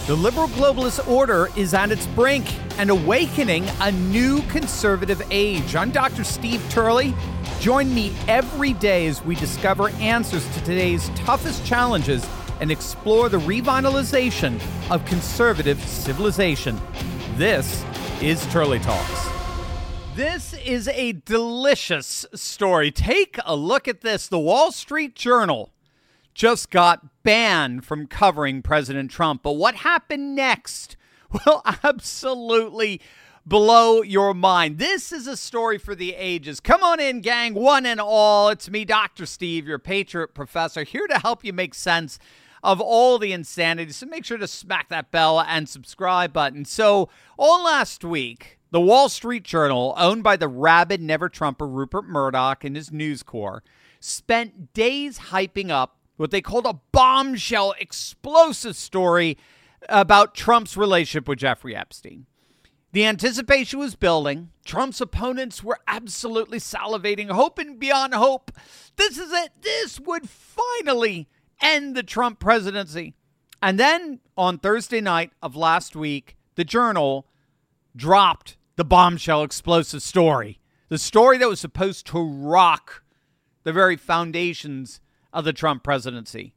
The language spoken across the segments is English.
The liberal globalist order is at its brink and awakening a new conservative age. I'm Dr. Steve Turley. Join me every day as we discover answers to today's toughest challenges and explore the revitalization of conservative civilization. This is Turley Talks. This is a delicious story. Take a look at this. The Wall Street Journal just got banned from covering President Trump. But what happened next will absolutely blow your mind. This is a story for the ages. Come on in, gang, one and all. It's me, Dr. Steve, your Patriot Professor, here to help you make sense of all the insanity. So make sure to smack that bell and subscribe button. So all last week, the Wall Street Journal, owned by the rabid never-Trumper Rupert Murdoch and his News Corps, spent days hyping up what they called a bombshell explosive story about Trump's relationship with Jeffrey Epstein. The anticipation was building. Trump's opponents were absolutely salivating, hoping beyond hope. This is it. This would finally end the Trump presidency. And then on Thursday night of last week, the Journal dropped the bombshell explosive story. The story that was supposed to rock the very foundations of the Trump presidency.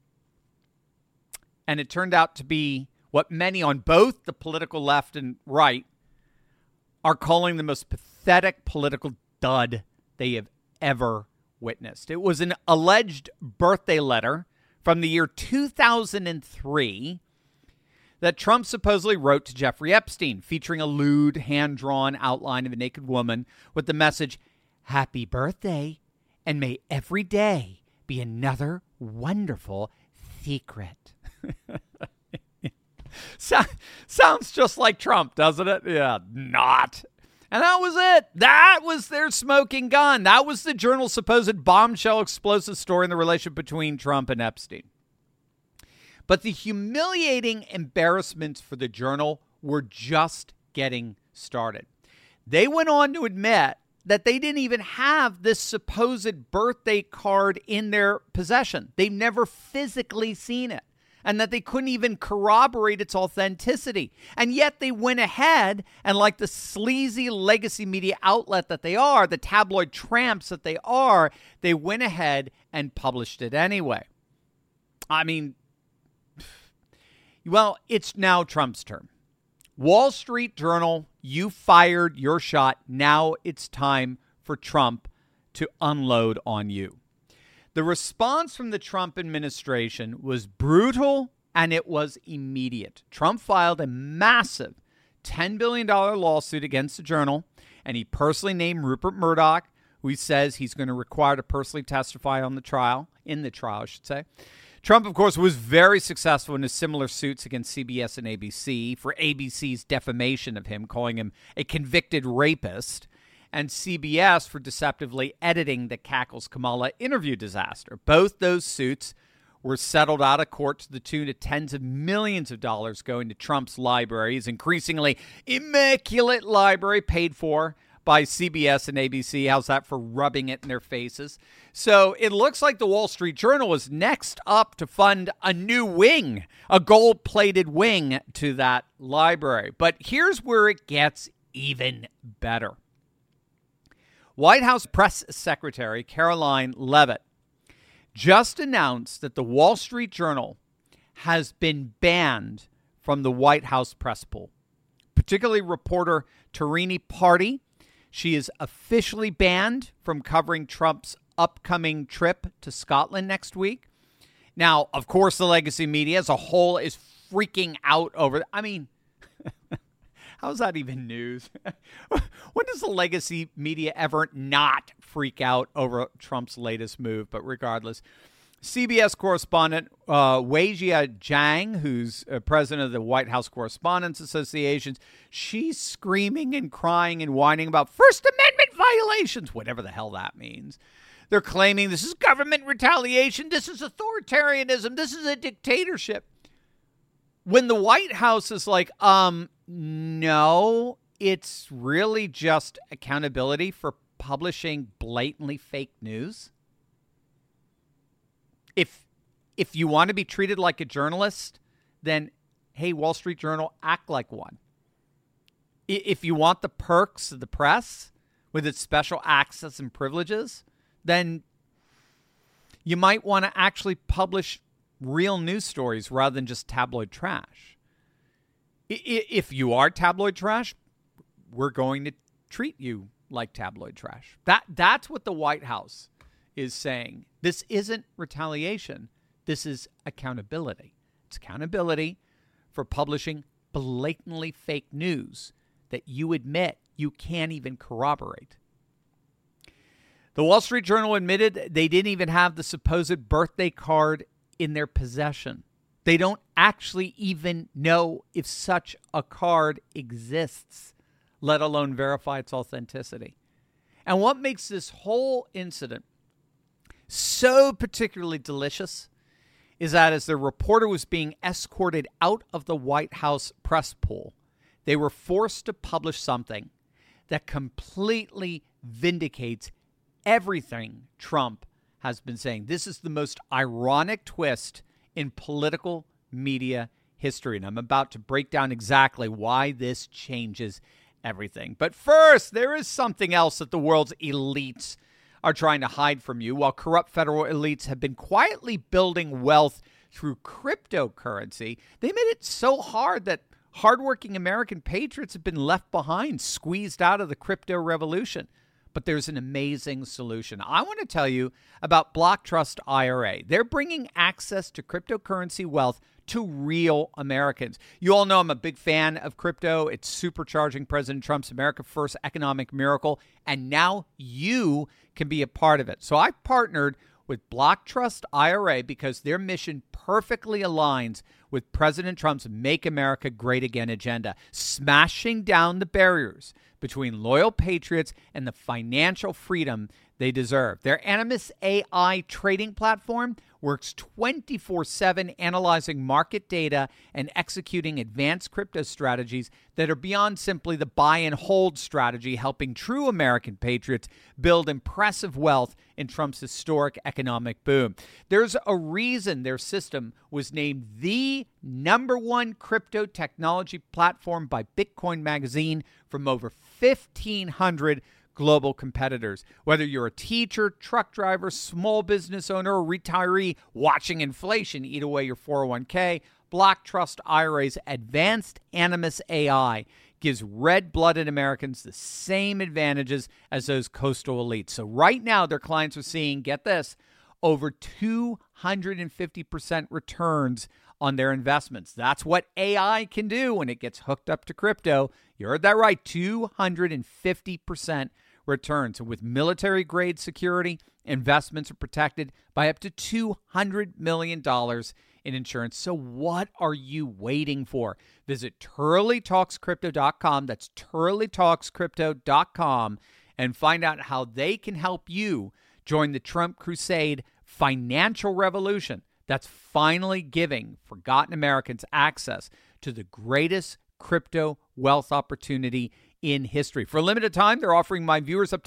And it turned out to be what many on both the political left and right are calling the most pathetic political dud they have ever witnessed. It was an alleged birthday letter from the year 2003 that Trump supposedly wrote to Jeffrey Epstein, featuring a lewd, hand-drawn outline of a naked woman with the message, "Happy birthday, and may every day be another wonderful secret." Sounds just like Trump, doesn't it? Yeah, not. And that was it. That was their smoking gun. That was the Journal's supposed bombshell explosive story in the relationship between Trump and Epstein. But the humiliating embarrassments for the Journal were just getting started. They went on to admit that they didn't even have this supposed birthday card in their possession. They've never physically seen it, and that they couldn't even corroborate its authenticity. And yet they went ahead and, like the sleazy legacy media outlet that they are, the tabloid tramps that they are, they went ahead and published it anyway. I mean, well, it's now Trump's turn. Wall Street Journal, you fired your shot. Now it's time for Trump to unload on you. The response from the Trump administration was brutal and it was immediate. Trump filed a massive $10 billion lawsuit against the Journal, and he personally named Rupert Murdoch, who he says he's going to require to personally testify on the trial, I should say. Trump, of course, was very successful in his similar suits against CBS and ABC for ABC's defamation of him, calling him a convicted rapist, and CBS for deceptively editing the Cackles Kamala interview disaster. Both those suits were settled out of court to the tune of tens of millions of dollars going to Trump's library, his increasingly immaculate library paid for by CBS and ABC. How's that for rubbing it in their faces? So it looks like the Wall Street Journal is next up to fund a new wing, a gold-plated wing to that library. But here's where it gets even better. White House Press Secretary Karoline Leavitt just announced that the Wall Street Journal has been banned from the White House press pool, particularly reporter Tarini Party. She is officially banned from covering Trump's upcoming trip to Scotland next week. Now, of course, the legacy media as a whole is freaking out over. I mean, how's that even news? When does the legacy media ever not freak out over Trump's latest move? But regardless, CBS correspondent Weijia Jiang, who's president of the White House Correspondents Association, she's screaming and crying and whining about First Amendment violations, whatever the hell that means. They're claiming this is government retaliation, this is authoritarianism, this is a dictatorship. When the White House is like, no, it's really just accountability for publishing blatantly fake news. If you want to be treated like a journalist, then hey, Wall Street Journal, act like one. If you want the perks of the press with its special access and privileges, then you might want to actually publish real news stories rather than just tabloid trash. If you are tabloid trash, we're going to treat you like tabloid trash. That's what the White House is saying. This isn't retaliation. This is accountability. It's accountability for publishing blatantly fake news that you admit you can't even corroborate. The Wall Street Journal admitted they didn't even have the supposed birthday card in their possession. They don't actually even know if such a card exists, let alone verify its authenticity. And what makes this whole incident so particularly delicious is that as the reporter was being escorted out of the White House press pool, they were forced to publish something that completely vindicates everything Trump has been saying. This is the most ironic twist in political media history, and I'm about to break down exactly why this changes everything. But first, there is something else that the world's elites are trying to hide from you. While corrupt federal elites have been quietly building wealth through cryptocurrency, they made it so hard that hardworking American patriots have been left behind, squeezed out of the crypto revolution. But there's an amazing solution. I want to tell you about Block Trust IRA. They're bringing access to cryptocurrency wealth to real Americans. You all know I'm a big fan of crypto. It's supercharging President Trump's America First economic miracle, and now you can be a part of it. So I partnered with Block Trust IRA because their mission perfectly aligns with President Trump's Make America Great Again agenda, smashing down the barriers between loyal patriots and the financial freedom they deserve. Their Animas AI trading platform works 24/7, analyzing market data and executing advanced crypto strategies that are beyond simply the buy and hold strategy, helping true American patriots build impressive wealth in Trump's historic economic boom. There's a reason their system was named the #1 crypto technology platform by Bitcoin Magazine from over 1,500 global competitors. Whether you're a teacher, truck driver, small business owner, or retiree watching inflation eat away your 401k, Block Trust IRA's advanced Animas AI gives red-blooded Americans the same advantages as those coastal elites. So right now, their clients are seeing, get this, over 250% returns on their investments. That's what AI can do when it gets hooked up to crypto. You heard that right, 250% returns. And with military-grade security, investments are protected by up to $200 million in insurance. So what are you waiting for? Visit TurleyTalksCrypto.com. That's TurleyTalksCrypto.com and find out how they can help you join the Trump Crusade financial revolution that's finally giving forgotten Americans access to the greatest crypto wealth opportunity in history. For a limited time, they're offering my viewers up to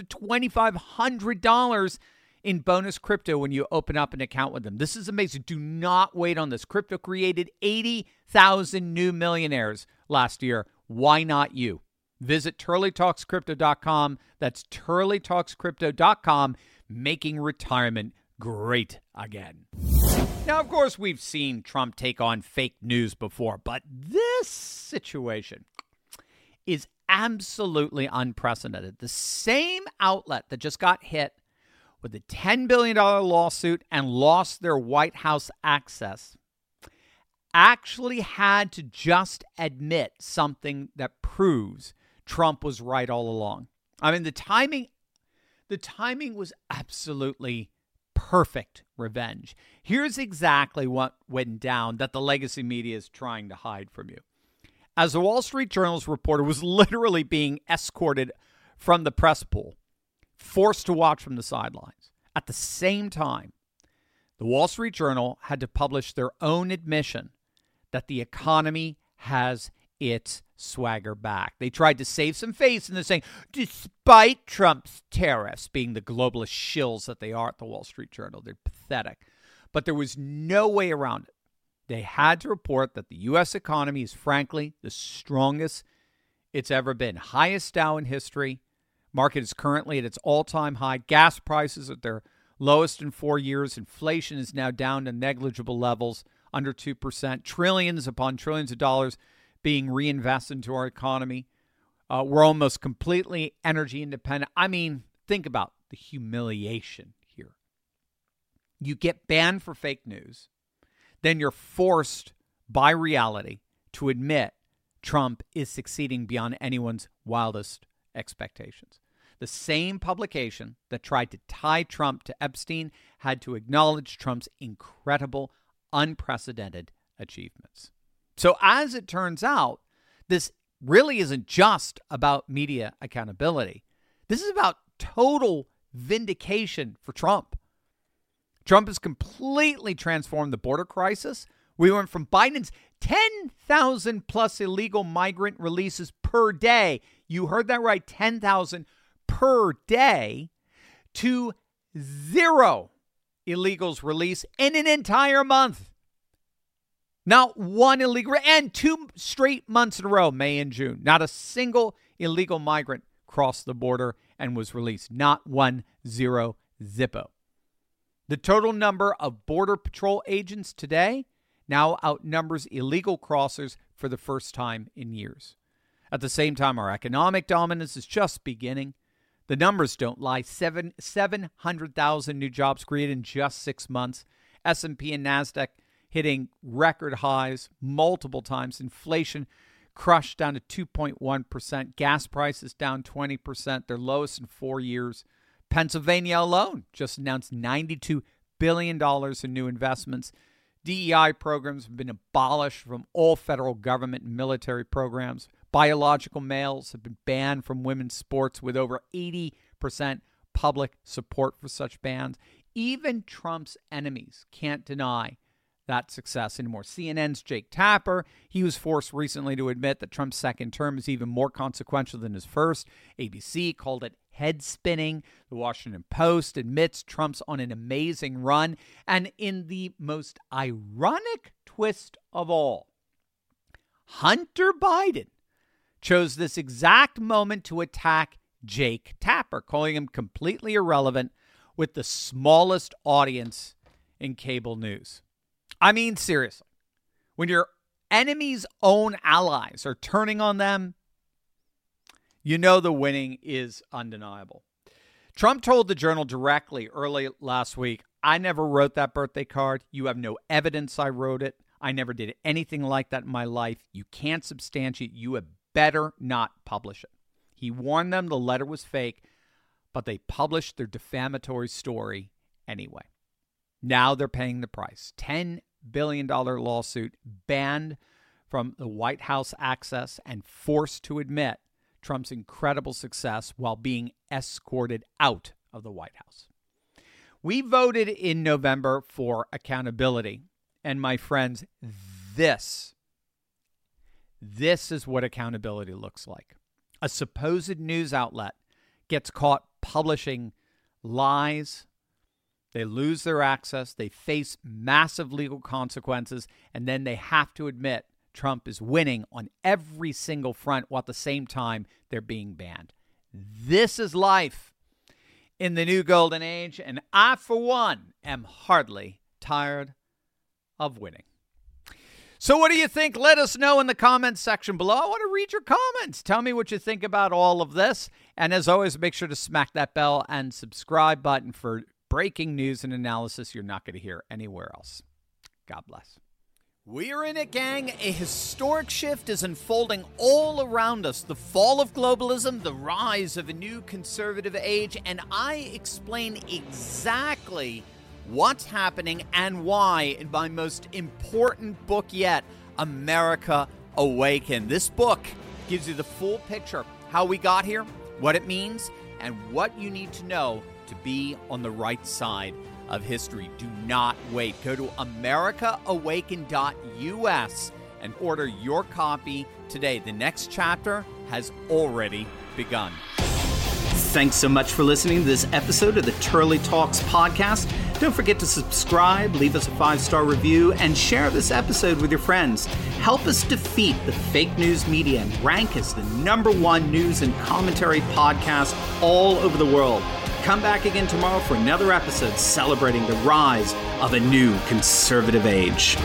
$2,500 in bonus crypto when you open up an account with them. This is amazing. Do not wait on this. Crypto created 80,000 new millionaires last year. Why not you? Visit TurleyTalksCrypto.com. That's TurleyTalksCrypto.com, making retirement great again. Now, of course, we've seen Trump take on fake news before, but this situation is absolutely unprecedented. The same outlet that just got hit with a $10 billion lawsuit and lost their White House access actually had to just admit something that proves Trump was right all along. I mean, the timing was absolutely perfect revenge. Here's exactly what went down that the legacy media is trying to hide from you. As the Wall Street Journal's reporter was literally being escorted from the press pool, forced to watch from the sidelines, at the same time, the Wall Street Journal had to publish their own admission that the economy has its swagger back. They tried to save some face, and they're saying, despite Trump's tariffs, being the globalist shills that they are at the Wall Street Journal, they're pathetic. But there was no way around it. They had to report that the U.S. economy is, frankly, the strongest it's ever been. Highest Dow in history. Market is currently at its all-time high. Gas prices at their lowest in 4 years. Inflation is now down to negligible levels, under 2%. Trillions upon trillions of dollars being reinvested into our economy. We're almost completely energy independent. I mean, think about the humiliation here. You get banned for fake news. Then you're forced by reality to admit Trump is succeeding beyond anyone's wildest expectations. The same publication that tried to tie Trump to Epstein had to acknowledge Trump's incredible, unprecedented achievements. So as it turns out, this really isn't just about media accountability. This is about total vindication for Trump. Trump has completely transformed the border crisis. We went from Biden's 10,000 plus illegal migrant releases per day. You heard that right, 10,000 per day, to 0 illegals released in an entire month. Not one illegal, and 2 straight months in a row, May and June. Not a single illegal migrant crossed the border and was released. Not 1, 0, zippo. The total number of Border Patrol agents today now outnumbers illegal crossers for the first time in years. At the same time, our economic dominance is just beginning. The numbers don't lie. 700,000 new jobs created in just 6 months. S&P and NASDAQ hitting record highs multiple times. Inflation crushed down to 2.1%. Gas prices down 20%, their lowest in 4 years. Pennsylvania alone just announced $92 billion in new investments. DEI programs have been abolished from all federal government and military programs. Biological males have been banned from women's sports with over 80% public support for such bans. Even Trump's enemies can't deny that success anymore. CNN's Jake Tapper, he was forced recently to admit that Trump's second term is even more consequential than his first. ABC called it head spinning. The Washington Post admits Trump's on an amazing run. And in the most ironic twist of all, Hunter Biden chose this exact moment to attack Jake Tapper, calling him completely irrelevant with the smallest audience in cable news. I mean, seriously, when your enemy's own allies are turning on them, you know the winning is undeniable. Trump told the Journal directly early last week, I never wrote that birthday card. You have no evidence I wrote it. I never did anything like that in my life. You can't substantiate. You had better not publish it. He warned them the letter was fake, but they published their defamatory story anyway. Now they're paying the price. $10 billion lawsuit, banned from the White House access, and forced to admit Trump's incredible success while being escorted out of the White House. We voted in November for accountability. And my friends, this is what accountability looks like. A supposed news outlet gets caught publishing lies. They lose their access. They face massive legal consequences. And then they have to admit Trump is winning on every single front while at the same time they're being banned. This is life in the new golden age. And I, for one, am hardly tired of winning. So what do you think? Let us know in the comments section below. I want to read your comments. Tell me what you think about all of this. And as always, make sure to smack that bell and subscribe button for breaking news and analysis you're not going to hear anywhere else. God bless. We're in it, gang. A historic shift is unfolding all around us. The fall of globalism, the rise of a new conservative age, and I explain exactly what's happening and why in my most important book yet, America Awakened. This book gives you the full picture, how we got here, what it means, and what you need to know to be on the right side of history. Do not wait. Go to americaawaken.us and order your copy today. The next chapter has already begun. Thanks so much for listening to this episode of the Turley Talks podcast. Don't forget to subscribe, leave us a 5-star review, and share this episode with your friends. Help us defeat the fake news media and rank as the #1 news and commentary podcast all over the world. Come back again tomorrow for another episode celebrating the rise of a new conservative age.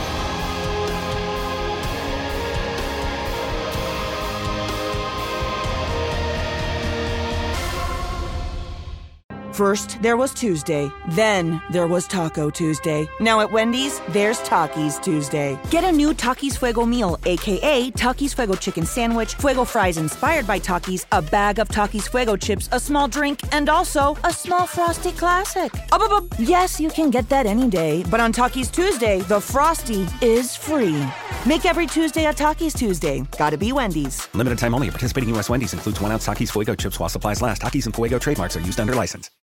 First, there was Tuesday. Then, there was Taco Tuesday. Now at Wendy's, there's Takis Tuesday. Get a new Takis Fuego meal, a.k.a. Takis Fuego chicken sandwich, Fuego fries inspired by Takis, a bag of Takis Fuego chips, a small drink, and also a small Frosty Classic. Yes, you can get that any day, but on Takis Tuesday, the Frosty is free. Make every Tuesday a Takis Tuesday. Gotta be Wendy's. Limited time only. Participating U.S. Wendy's includes 1 ounce Takis Fuego chips while supplies last. Takis and Fuego trademarks are used under license.